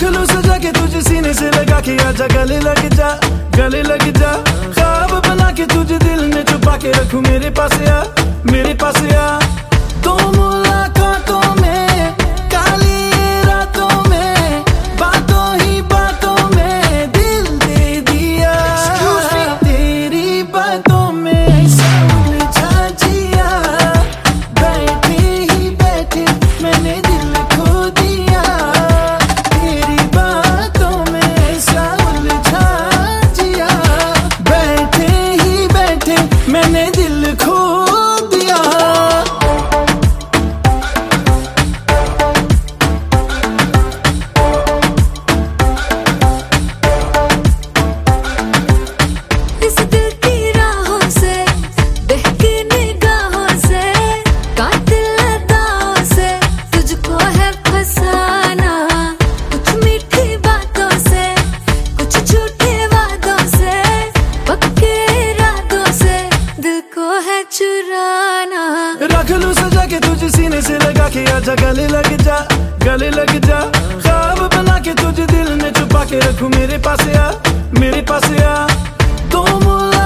लूं सजा के तुझे सीने से लगा के, आजा गले लग जा, गले लग जा। ख्वाब बना के तुझे दिल में छुपा के रखूं, मेरे पास आ, मेरे पास आ। तो मुलाकातों में, काली रातों में, बातों ही बातों में दिल दे दिया। तेरी बातों में उलझा जिया, बैठे ही बैठे मैंने दिल खो दिया। तेरी बातों में उलझा जिया, बैठे ही बैठे मैंने दिल खो दिया। इस दिल की राहों से, बहकी निगाहों से, कातिल अदाओं से तुझको है फसाना। कुछ मीठी बातों से, कुछ झूठे वादों से, पक्के इरादों से दिल को है चुराना। रख लूं सजा के तुझे सीने से लगा के, आजा गले लग जा, गले लग जा। ख्वाब बना के तुझे दिल में छुपा के रखूं, मेरे पास आ, मेरे पास आ। तो